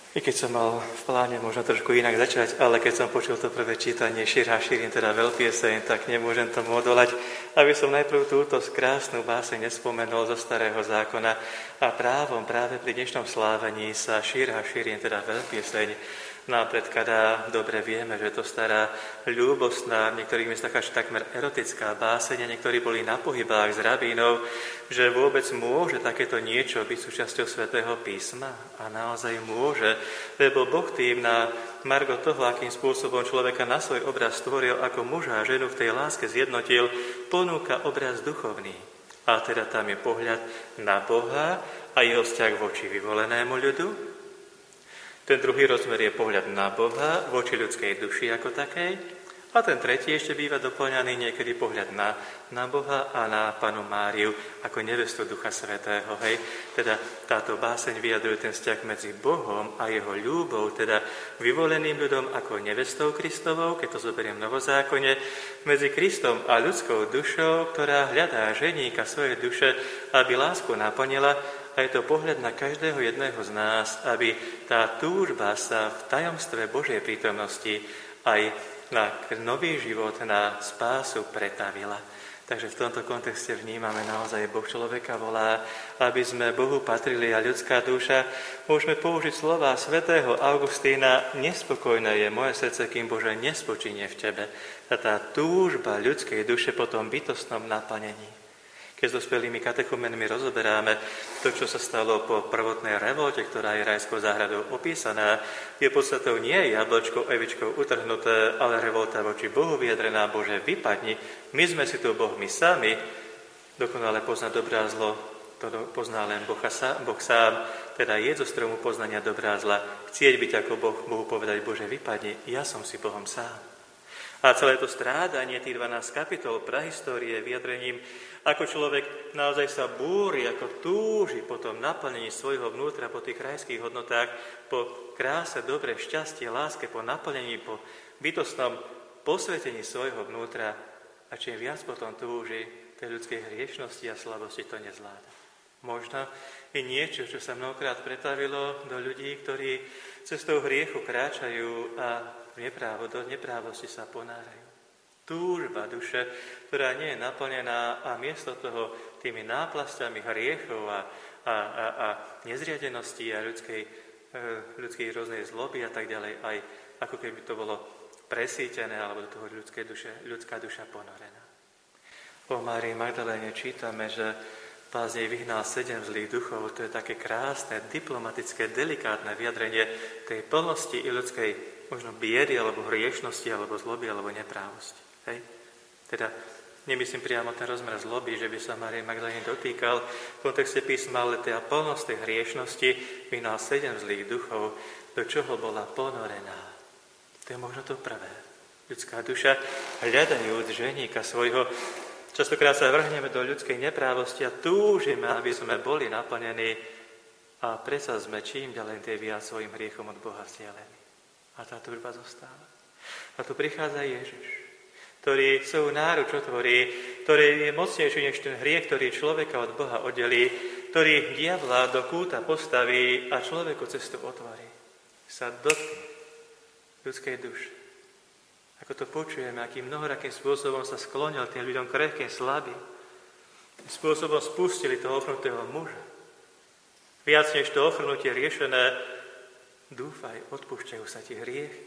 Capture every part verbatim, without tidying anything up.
I keď som mal v pláne možno trošku inak začať, ale keď som počul to prvé čítanie Šír hašírim, teda veľpieseň, tak nemôžem tomu odolať, aby som najprv túto krásnu báseň nespomenul zo Starého zákona a právom práve pri dnešnom slávení sa Šír hašírim, teda veľpieseň, nám predkladá, dobre vieme, že to stará ľúbostná, v niektorých miestach až takmer erotická báseň, a niektorí boli na pohybách z rabínov, že vôbec môže takéto niečo byť súčasťou Svätého písma. A naozaj môže, lebo Boh tým na margo toho, akým spôsobom človeka na svoj obraz stvoril, ako muža a ženu v tej láske zjednotil, ponúka obraz duchovný. A teda tam je pohľad na Boha a jeho vzťah voči vyvolenému ľudu. Ten druhý rozmer je pohľad na Boha, voči ľudskej duši ako takej. A ten tretí ešte býva doplňaný niekedy pohľad na, na Boha a na Pannu Máriu ako nevestu Ducha Svätého. Hej? Teda táto báseň vyjadruje ten vzťah medzi Bohom a jeho ľúbou, teda vyvoleným ľudom ako nevestou Kristovou, keď to zoberiem v Novozákone, medzi Kristom a ľudskou dušou, ktorá hľadá ženíka svojej duše, aby lásku naplnila. A je to pohľad na každého jedného z nás, aby tá túžba sa v tajomstve Božej prítomnosti aj na nový život, na spásu pretavila. Takže v tomto kontexte vnímame naozaj, Boh človeka volá, aby sme Bohu patrili a ľudská duša. Môžeme použiť slova svätého Augustína: nespokojné je moje srdce, kým Bože nespočinie v tebe. A tá túžba ľudskej duše po tom bytostnom naplnení. Keď s dospelými katechumenmi rozoberáme to, čo sa stalo po prvotnej revolte, ktorá je rajskou záhradou opísaná, je podstatou nie jablčkou, evičkou utrhnuté, ale revolta voči Bohu vyjadrená: Bože, vypadni, my sme si tu Boh, my sami. Dokonale pozná dobrá a zlo, to pozná len Boh, boh sám, teda je zo stromu poznania dobrá a zla. Chcieť byť ako Boh, Bohu povedať: Bože, vypadni, ja som si Bohom sám. A celé to strádanie, tých dvanásť kapitol prahistórie, vyjadrením, ako človek naozaj sa búri, ako túži po tom naplnení svojho vnútra, po tých krajských hodnotách, po kráse, dobre, šťastie, láske, po naplnení, po bytostnom posvetení svojho vnútra. A čím viac potom túži, tej ľudskej hriešnosti a slabosti to nezvláda. Možno i niečo, čo sa mnohokrát pretavilo do ľudí, ktorí cestou hriechu kráčajú a Neprávo, do neprávosti sa ponárajú. Túžba duše, ktorá nie je naplnená a miesto toho tými náplasťami hriechov a, a, a, a nezriadenosti a ľudskej, ľudskej rôznej zloby a tak ďalej, aj ako keby to bolo presítené alebo do toho ľudské duše, ľudská duša ponorená. O Márii Magdaléne čítame, že Pán z nej vyhnal sedem zlých duchov. To je také krásne, diplomatické, delikátne vyjadrenie tej plnosti i ľudskej možno biedy, alebo hriešnosti, alebo zloby, alebo neprávosti. Hej? Teda nemyslím priamo ten rozmer zloby, že by sa Márie Magdalény dotýkal v kontexte písma, ale teda plnosť tej hriešnosti vyhnal sedem zlých duchov, do čoho bola ponorená. To je možno to prvé. Ľudská duša, hľadajúc ženíka svojho, častokrát sa vrhneme do ľudskej neprávosti a túžime, aby sme boli naplnení a predsa sme čím ďalej tej viac svojim hriechom od Boha vzdialení. A tá túžba zostáva. A tu prichádza Ježiš, ktorý svoju náruč otvorí, ktorý je mocnejší než ten hriech, ktorý človeka od Boha oddelí, ktorý diabla do kúta postaví a človeku cestu otvorí. Sa dotkne ľudskej duše. Ako to počujeme, akým mnohorakým spôsobom sa sklonil tým ľuďom krehkým, slabým. Tým spôsobom spustili toho ochrnutého muža. Viac než to ochrnutie riešené, dúfaj, odpúšťajú sa ti hriechy.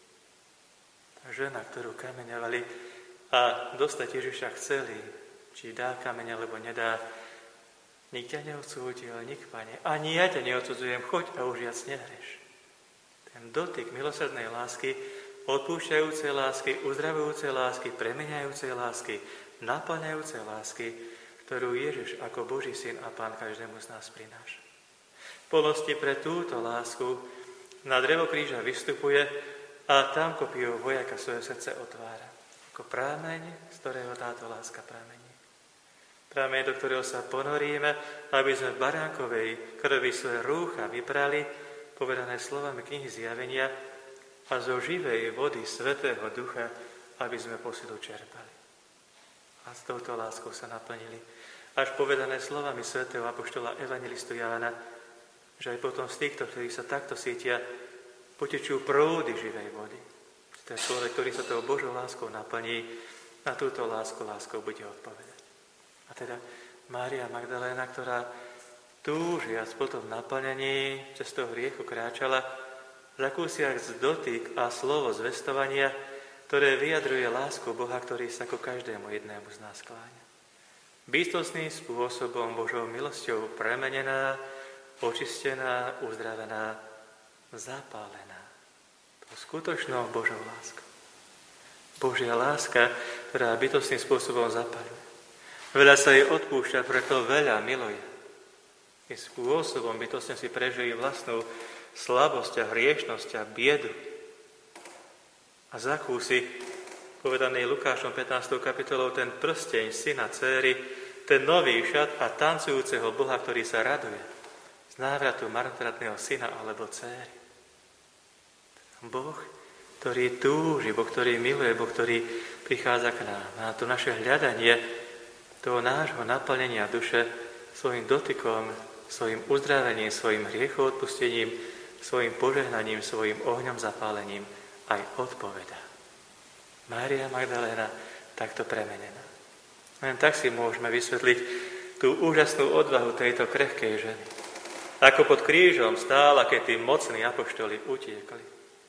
Tá žena, ktorú kameňovali a dostať Ježiša chceli, či dá kameň, alebo nedá, nik ťa neodsúdil, nik, Pane, ani ja ťa neodsudzujem, choď a už viac nehreš. Ten dotyk milosrdnej lásky, odpúšťajúcej lásky, uzdravujúcej lásky, premeňajúcej lásky, naplňajúcej lásky, ktorú Ježiš ako Boží syn a Pán každému z nás prináša. V plnosti pre túto lásku na drevo kríža vystupuje a tam kopijou vojaka svoje srdce otvára. Ako prámeň, z ktorého táto láska pramení. Prámeň, do ktorého sa ponoríme, aby sme v baránkovej krvi svoje rúcha vyprali, povedané slovami knihy Zjavenia, a zo živej vody Svätého Ducha, aby sme posilu čerpali. A s touto láskou sa naplnili. Až povedané slovami svätého apoštola evangelistu Jána, že aj potom z týchto, ktorí sa takto cítia, potečú prúdy živej vody. Ten človek, ktorý sa tou Božou láskou naplní, na túto lásku láskou bude odpovedať. A teda Mária Magdaléna, ktorá túžiac po tom naplnení cez toho hriechu kráčala, zakúsiac dotyk a slovo zvestovania, ktoré vyjadruje lásku Boha, ktorý sa ku každému jednému z nás kláňa. Bytostným spôsobom Božou milosťou premenená, očistená, uzdravená, zapálená. To skutočnou Božou láskou. Božia láska, ktorá bytostným spôsobom zapaľuje. Veľa sa jej odpúšťa, preto veľa miluje. Tým spôsobom bytostne si prežije vlastnú slabosť a hriešnosť a biedu. A zakúsi, povedaný Lukášom pätnástou kapitolou, ten prsteň syna céry, ten nový šat a tancujúceho Boha, ktorý sa raduje z návratu marnotratného syna alebo céry. Boh, ktorý túži, Boh, ktorý miluje, Boh, ktorý prichádza k nám. A to naše hľadanie toho nášho naplnenia duše svojim dotykom, svojim uzdravením, svojim hriechoodpustením, svojim požehnaním, svojim ohňom zapálením aj odpovedá. Mária Magdaléna takto premenená. Len tak si môžeme vysvetliť tú úžasnú odvahu tejto krehkej ženy. Ako pod krížom stála, keď tí mocní apoštoli utiekli.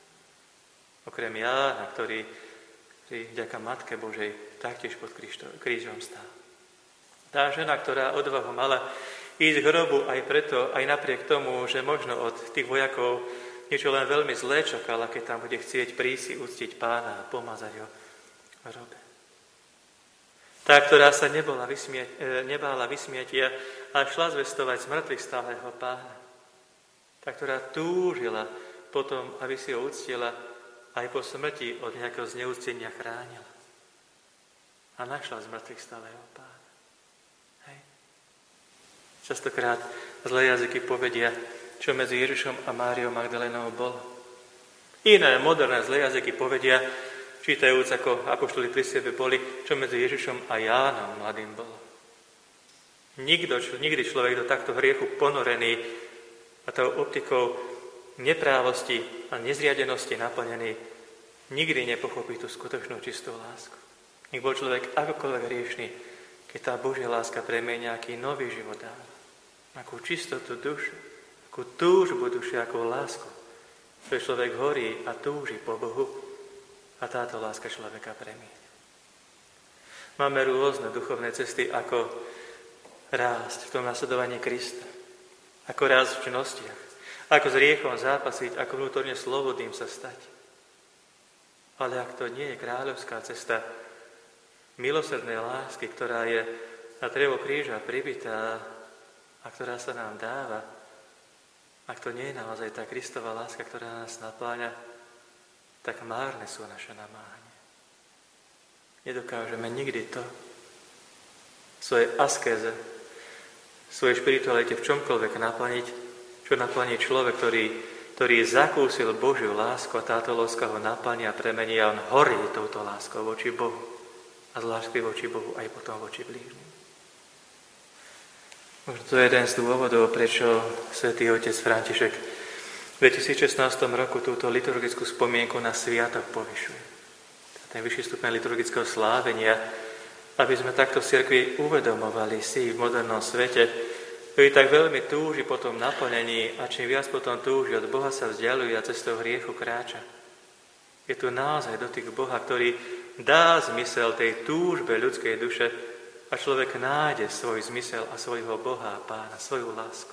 Okrem Jána, ktorý, ktorý vďaka Matke Božej taktiež pod krížom stál. Tá žena, ktorá odvahu mala ísť k hrobu aj preto, aj napriek tomu, že možno od tých vojakov niečo len veľmi zlé čakala, keď tam bude chcieť prísť si uctiť Pána a pomazať ho v hrobe. Tá, ktorá sa nebola vysmieť, e, nebála vysmietia a šla zvestovať zmrtvých stáleho Pána. Tá, ktorá túžila potom, aby si ho uctila, aj po smrti od nejakého zneúctenia chránila. A našla zmrtvých stáleho Pána. Hej. Častokrát zlé jazyky povedia, čo medzi Ježišom a Máriou Magdalénou bolo. Iné moderné zlé jazyky povedia, čítajúc ako apoštoli pri sebe boli, čo medzi Ježišom a Jánom mladým bolo. Nikto, nikdy človek do takto hriechu ponorený a tou optikou neprávosti a nezriadenosti naplnený nikdy nepochopí tú skutočnú čistú lásku. Nech bol človek akokoľvek hriešný, keď tá Božia láska premenia nejaký nový život dáva. Akú čistotu duše, akú túžbu duše, akú lásku. Že človek horí a túži po Bohu a táto láska človeka premieňa. Máme rôzne duchovné cesty, ako rásť v tom nasledovaní Krista. Ako rásť v činnostiach. Ako s hriechom zápasiť, ako vnútorne slobodným sa stať. Ale ak to nie je kráľovská cesta milosrdnej lásky, ktorá je na drevo kríža pribitá a ktorá sa nám dáva, ak to nie je naozaj tá Kristova láska, ktorá nás napláňa, tak márne sú naše namáhania. Nedokážeme nikdy to v svojej askéze, v svojej špiritualite v čomkoľvek naplniť, čo naplní človek, ktorý, ktorý zakúsil Božiu lásku a táto láska ho naplní a premení a on horí touto láskou voči Bohu a z lásky voči Bohu aj potom voči blížnym. Možno to je jeden z dôvodov, prečo svätý otec František v dvetisícšestnástom roku túto liturgickú spomienku na sviatok povyšuje. Ten vyšší stupeň liturgického slávenia, aby sme takto v cirkvi uvedomovali si v modernom svete, ktorý tak veľmi túži po tom naplnení a čím viac potom túži od Boha sa vzdialuje a cestou hriechu kráča. Je tu naozaj dotyk Boha, ktorý dá zmysel tej túžbe ľudskej duše a človek nájde svoj zmysel a svojho Boha a Pána, svoju lásku.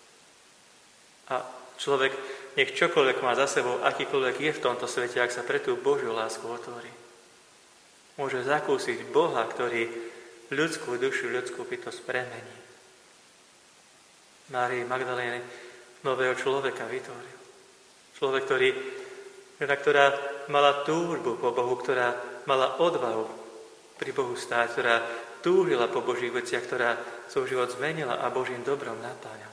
A človek, nech čokoľvek má za sebou, akýkoľvek je v tomto svete, ak sa pre tú Božiu lásku otvorí, môže zakúsiť Boha, ktorý ľudskú dušu, ľudskú bytosť premení. Márii Magdaléne nového človeka vytvoril. Človek, ktorý, ktorá mala túžbu po Bohu, ktorá mala odvahu pri Bohu stáť, ktorá túžila po Božích veciach, ktorá svoj život zmenila a Božím dobrom napáňala.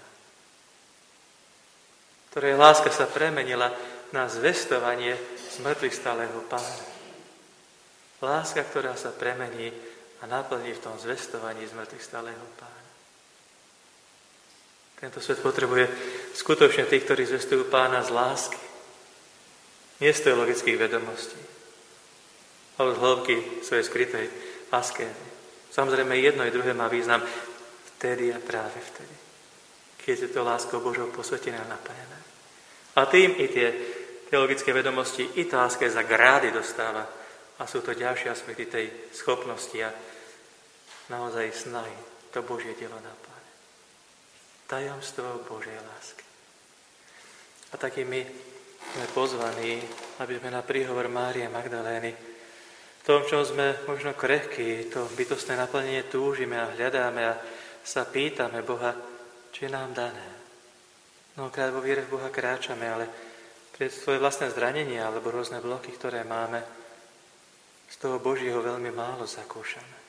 Ktorej láska sa premenila na zvestovanie zmrtvých stáleho Pána. Láska, ktorá sa premení a naplní v tom zvestovaní zmrtvých stáleho Pána. Tento svet potrebuje skutočne tí, ktorí zvestujú Pána z lásky, nie z teologických vedomostí, ale z hĺbky svojej skrytej askézy. Samozrejme, jedno i druhé má význam vtedy a práve vtedy, keď je to láskou Božou posvetené a naplnené. A tým i tie teologické vedomosti, i tá askéza grády dostáva. A sú to ďalšie aspekty tej schopnosti a naozaj snahy to Božie dielo napláne. Tajomstvo Božej lásky. A taký my sme pozvaní, aby sme na príhovor Márie Magdalény, v tom, čom sme možno krehkí, to bytostné naplnenie túžime a hľadáme a sa pýtame Boha, či je nám dané. Mnohokrát vo viere v Boha kráčame, ale pre svoje vlastné zranenie alebo rôzne bloky, ktoré máme, z toho Božieho veľmi málo zakúšame.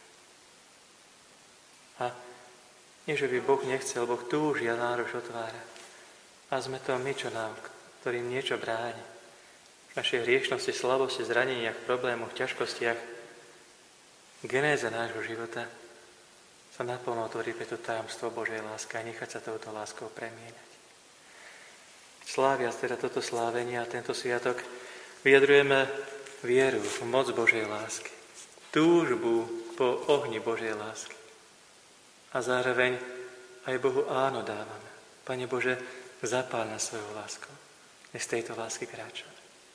A nie, že by Boh nechcel, Boh túži a náruč otvára. A sme to my, čo nám, ktorým niečo bráni. V našej hriešnosti, slabosti, zraneniach, problémoch, ťažkostiach, genéze nášho života sa naplno otvorí pre to tajomstvo Božej lásky a nechať sa touto láskou premieňať. Sláviac teda toto slávenie a tento sviatok vyjadrujeme vieru v moc Božej lásky, túžbu po ohni Božej lásky. A zároveň aj Bohu áno dávame. Pane Bože, zapál na svojou láskou. Nech z tejto lásky kráčame.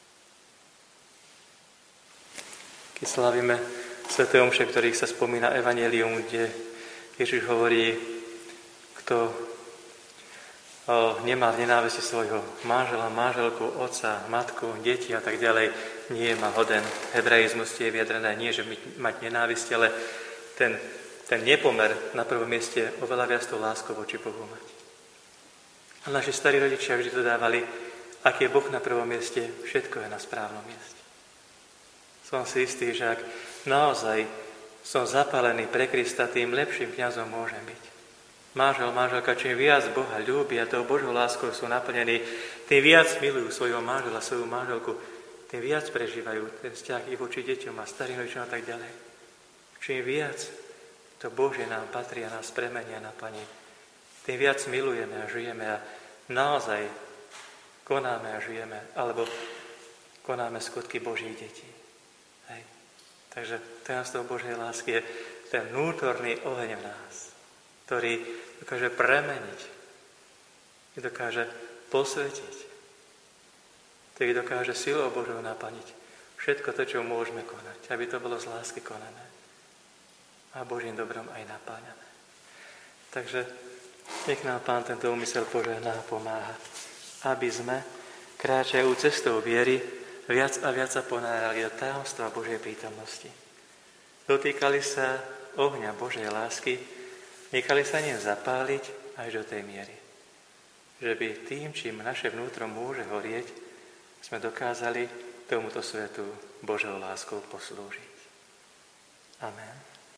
Keď slávime sväté omše, ktorých sa spomína Evanjelium, kde Ježiš hovorí, kto O, nemá v nenávisti svojho manžela, manželku, otca, matku, deti a tak ďalej, nie je ma hoden. Hebraizmus je vyjadrené nie, že mať nenávisť, ale ten, ten nepomer na prvom mieste oveľa viac tú lásku voči Bohu mať. A naši starí rodičia vždy to dávali, ak je Boh na prvom mieste, všetko je na správnom mieste. Som si istý, že ak naozaj som zapálený pre Krista, tým lepším kňazom môžem byť. Manžel, manželka, čím viac Boha ľúbi a tou Božou láskou sú naplnení, tým viac milujú svojho manžela, svoju manželku, tým viac prežívajú ten vzťah i voči deťom a starým rodičom a tak ďalej. Čím viac to Božie nám patrí a nás premenia na Pane, tým viac milujeme a žijeme a naozaj konáme a žijeme, alebo konáme skutky Božích detí. Hej. Takže tajomstvo Božej lásky je ten vnútorný oheň v nás, ktorý dokáže premeniť, ktorý dokáže posvetiť, ktorý dokáže silou Božou naplniť všetko to, čo môžeme konať, aby to bolo z lásky konané a Božím dobrom aj napáňané. Takže nech nám Pán tento úmysel požehná a pomáha, aby sme, kráčajú cestou viery, viac a viac sa ponárali do tajomstva Božej prítomnosti. Dotýkali sa ohňa Božej lásky, nechali sa ním zapáliť až do tej miery, že by tým, čím naše vnútro môže horieť, sme dokázali tomuto svetu Božou láskou poslúžiť. Amen.